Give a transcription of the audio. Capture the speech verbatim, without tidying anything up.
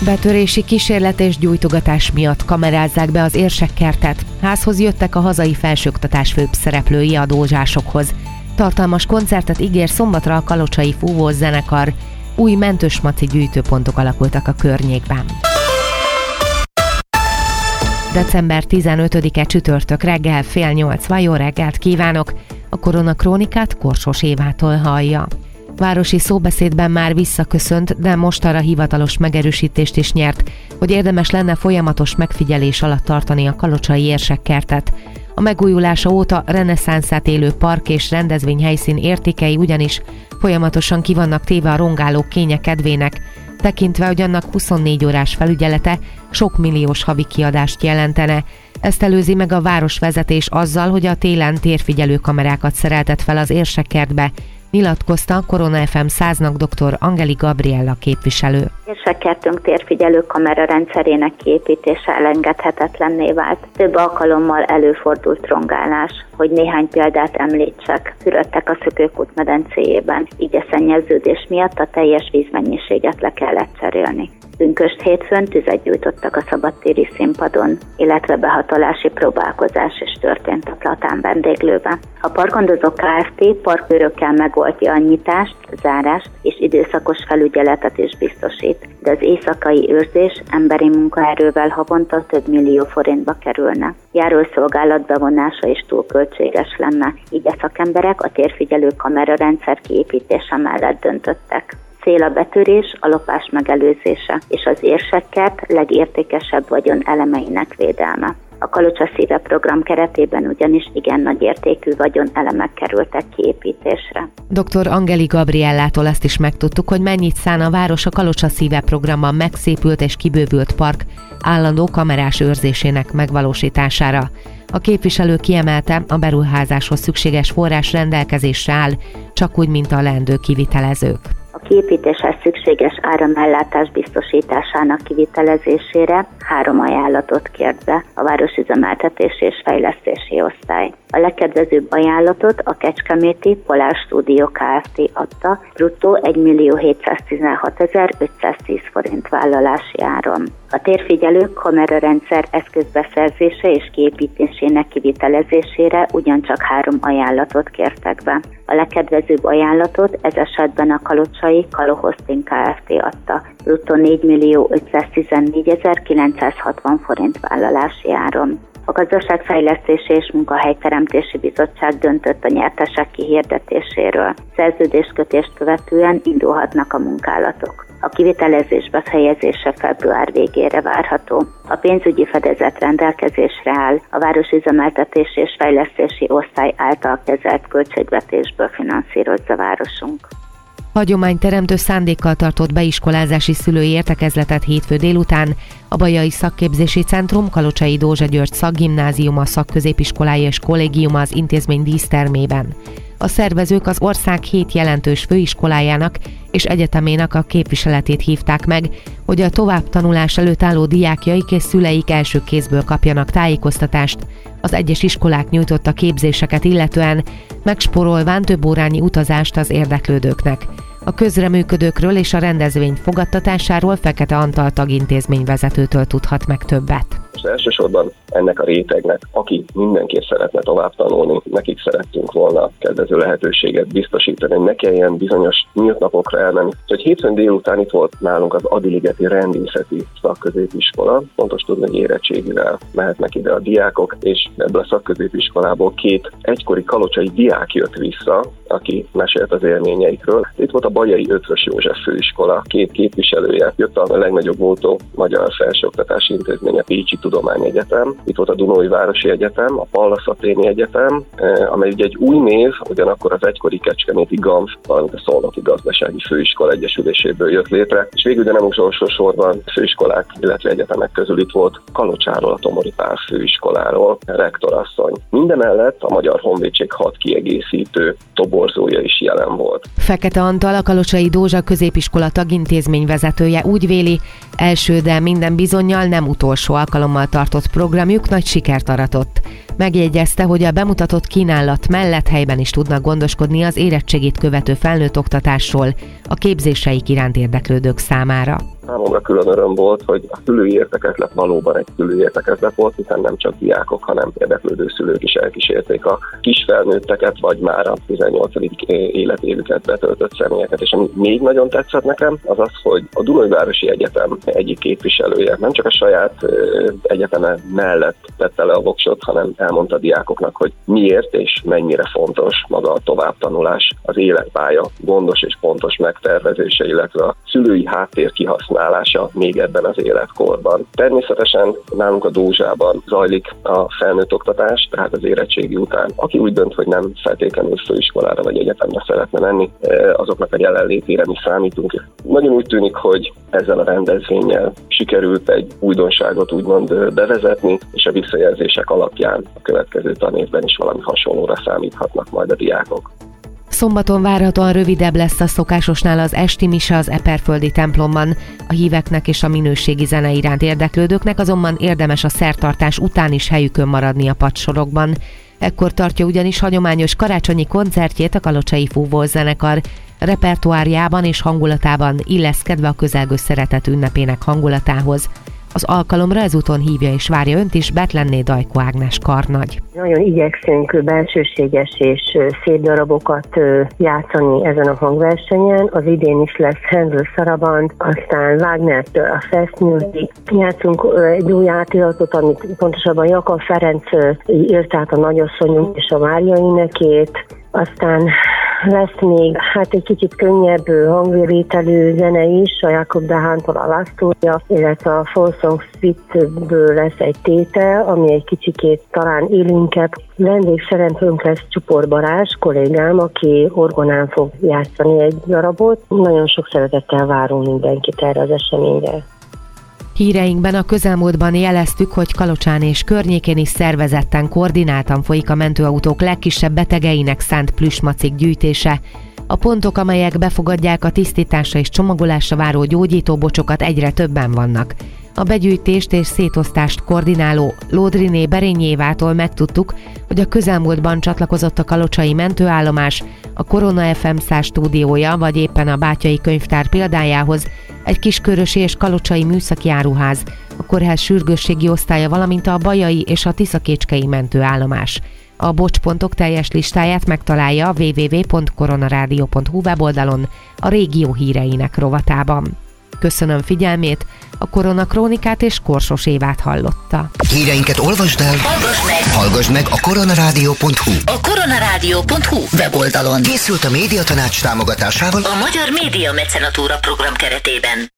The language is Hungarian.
Betörési kísérlet és gyújtogatás miatt kamerázzák be az Érsekkertet. Házhoz jöttek a hazai felsőoktatás főbb szereplői a dózsásokhoz. Tartalmas koncertet ígér szombatra a kalocsai fúvós zenekar. Új mentős maci gyűjtőpontok alakultak a környékben. december tizenötödike csütörtök reggel fél nyolc. Jó reggelt kívánok! A Koronakrónikát Korsos Évától hallja. Városi szóbeszédben már visszaköszönt, de most arra hivatalos megerősítést is nyert, hogy érdemes lenne folyamatos megfigyelés alatt tartani a kalocsai Érsekkertet. A megújulása óta reneszánszát élő park és rendezvényhelyszín értékei ugyanis folyamatosan ki vannak téve a rongálók kénye kedvének, tekintve, hogy annak huszonnégy órás felügyelete sok milliós havi kiadást jelentene. Ezt előzi meg a városvezetés azzal, hogy a télen térfigyelő kamerákat szereltet fel az Érsekkertbe, nyilatkozta Korona ef em száznak dr. Angeli Gabriella képviselő. Érsekkertünk térfigyelő kamera rendszerének kiépítése elengedhetetlenné vált. Több alkalommal előfordult rongálás, hogy néhány példát említsek. Fürödtek a Szökőkút medencéjében, így a szennyeződés miatt a teljes vízmennyiséget le kellett cserélni. Pünkösd hétfőn tüzet gyújtottak a szabadtéri színpadon, illetve behatolási próbálkozás is történt a Platán vendéglőben. A Parkgondozó Kft. Parkőrökkel megoldja a nyitást, zárást és időszakos felügyeletet is biztosít, de az éjszakai őrzés emberi munkaerővel havonta több millió forintba kerülne. Járószolgálat bevonása is túl költséges lenne, így a szakemberek a térfigyelő kamerarendszer kiépítése mellett döntöttek. Cél a betörés, a lopás megelőzése és az Érsekkert legértékesebb vagyon elemeinek védelme. A Kalocsa Szíve program keretében ugyanis igen nagy értékű vagyon elemek kerültek kiépítésre. dr. Angeli Gabriellától azt is megtudtuk, hogy mennyit szán a város a Kalocsa Szíve programban megszépült és kibővült park állandó kamerás őrzésének megvalósítására. A képviselő kiemelte, a beruházáshoz szükséges forrás rendelkezésre áll, csak úgy, mint a leendő kivitelezők. A kiépítéshez szükséges áramellátás biztosításának kivitelezésére három ajánlatot kért be a Városüzemeltetési és Fejlesztési Osztály. A legkedvezőbb ajánlatot a kecskeméti Polár Stúdió Kft. Adta bruttó egymillió-hétszáztizenhatezer-ötszáztíz forint vállalási áron. A térfigyelő kamerarendszer eszközbeszerzése és kiépítésének kivitelezésére ugyancsak három ajánlatot kértek be. A legkedvezőbb ajánlatot ez esetben a kalocsai Kalohosting Kft. Adta bruttó négymillió-ötszáztizennégy-ezer-kilencszázhatvan forint vállalási áron. A Gazdaságfejlesztési és Munkahelyteremtési Bizottság döntött a nyertesek kihirdetéséről. Szerződéskötést követően indulhatnak a munkálatok. A kivitelezés befejezése február végére várható. A pénzügyi fedezet rendelkezésre áll, a Városüzemeltetési és Fejlesztési Osztály által kezelt költségvetésből finanszírozza városunk. Hagyományteremtő szándékkal tartott beiskolázási szülői értekezletet hétfő délután a Bajai Szakképzési Centrum, Kalocsai Dózsa György Szakgimnáziuma, Szakközépiskolája és Kollégiuma az intézmény dísztermében. A szervezők az ország hét jelentős főiskolájának és egyetemének a képviseletét hívták meg, hogy a továbbtanulás előtt álló diákjaik és szüleik első kézből kapjanak tájékoztatást az egyes iskolák nyújtotta képzéseket illetően, megspórolván több órányi utazást az érdeklődőknek. A közreműködőkről és a rendezvény fogadtatásáról Fekete Antal tagintézményvezetőtől tudhat meg többet. Most elsősorban ennek a rétegnek, aki mindenképp szeretne tovább tanulni, nekik szerettünk volna kedvező lehetőséget biztosítani, hogy ne kelljen bizonyos nyílt napokra elmenni. Úgyhogy hétfőn délután itt volt nálunk az Adiligeti Rendészeti Szakközépiskola. Fontos tudni, hogy érettségivel mehetnek ide a diákok, és ebből a szakközépiskolából két egykori kalocsai diák jött vissza, aki mesélt az élményeikről. Itt volt a Bajai Ötvös József Főiskola, két képviselője, jött a legnagyobb voltó magyar felsőoktatási intézmény, a Pécsi Tudományegyetem, itt volt a Dunói Városi Egyetem, a Pallas Athéni Egyetem, amely ugye egy új név, ugyanakkor az egykori kecskeméti GAMF, valamint a Szolnoki Gazdasági Főiskola egyesüléséből jött létre, és végül, de nem utolsó sorban főiskolák, illetve egyetemek közül itt volt Kalocsáról, a Tomori Pál főiskoláról, rektorasszony. Mindemellett a Magyar Honvédség hat kiegészítő toborzója is jelen volt. Fekete Antal, a Kalocsai Dózsa Középiskola tagintézményvezetője úgy véli, első, de minden bizonnyal nem utolsó alkalommal tartott programjuk nagy sikert aratott. Megjegyezte, hogy a bemutatott kínálat mellett helyben is tudnak gondoskodni az érettségit követő felnőtt oktatásról a képzéseik iránt érdeklődők számára. Számomra külön öröm volt, hogy a szülői értekezlet valóban egy szülői értekezlet volt, hiszen nem csak diákok, hanem érdeklődő szülők is elkísérték a kisfelnőtteket, vagy már a tizennyolcadik életévüket betöltött személyeket. És ami még nagyon tetszett nekem, az az, hogy a Dunajvárosi Egyetem egyik képviselője nem csak a saját egyeteme mellett tette le a voksot, hanem elmondta a diákoknak, hogy miért és mennyire fontos maga a továbbtanulás, az életpálya gondos és pontos megtervezése, illetve a szülői háttér kihasználása még ebben az életkorban. Természetesen nálunk a Dózsában zajlik a felnőtt oktatás, tehát az érettségi után. Aki úgy dönt, hogy nem feltétlenül főiskolára vagy egyetemre szeretne menni, azoknak a jelenlétére mi számítunk. Nagyon úgy tűnik, hogy ezzel a rendezvénnyel sikerült egy újdonságot úgymond bevezetni, és a visszajelzések alapján a következő tanévben is valami hasonlóra számíthatnak majd a diákok. Szombaton várhatóan rövidebb lesz a szokásosnál az esti mise az Eperföldi templomban. A híveknek és a minőségi zene iránt érdeklődőknek azonban érdemes a szertartás után is helyükön maradni a padsorokban. Ekkor tartja ugyanis hagyományos karácsonyi koncertjét a Kalocsai Fúvós zenekar. Repertoárjában és hangulatában illeszkedve a közelgő szeretet ünnepének hangulatához. Az alkalomra ezúton hívja és várja önt is Betlenné Dajko Ágnes karnagy. Nagyon igyekszünk bensőséges és szép darabokat játszani ezen a hangversenyen. Az idén is lesz Handel Saraband, aztán Wagner-től a Fest Music. Játszunk egy új átiratot, amit pontosabban Jakab Ferenc írt át a Nagyasszonyunk és a Mária énekét. Aztán lesz még hát egy kicsit könnyebb hangvételű zene is, a Jakob Dehántól a Lasztória, illetve a Folsong Suite-ből lesz egy tétel, ami egy kicsikét talán élénkebb. Vendégszereplőnk lesz Csupor Balázs kollégám, aki orgonán fog játszani egy darabot. Nagyon sok szeretettel várunk mindenkit erre az eseményre. Híreinkben a közelmúltban jeleztük, hogy Kalocsán és környékén is szervezetten, koordináltan folyik a mentőautók legkisebb betegeinek szánt plüssmacik gyűjtése. A pontok, amelyek befogadják a tisztításra és csomagolásra váró gyógyítóbocsokat, egyre többen vannak. A begyűjtést és szétosztást koordináló Lódriné Berényévától megtudtuk, hogy a közelmúltban csatlakozott a kalocsai mentőállomás, a Korona ef em száz stúdiója, vagy éppen a Bátyai Könyvtár példájához, egy Kiskörösi és Kalocsai Műszaki Áruház, a kórház sürgősségi osztálya, valamint a Bajai és a Tiszakécskei mentőállomás. A bocspontok teljes listáját megtalálja a double-u double-u double-u pont koronaradio pont hu weboldalon a régió híreinek rovatában. Köszönöm figyelmét, a Koronakrónikát és Korsos Évát hallotta. Híreinket olvasd el, hallgass meg, hallgass meg a koronaradio pont hu. A koronaradio pont hu weboldalon Készült a Médiatanács támogatásával a Magyar Média Mecenatúra program keretében.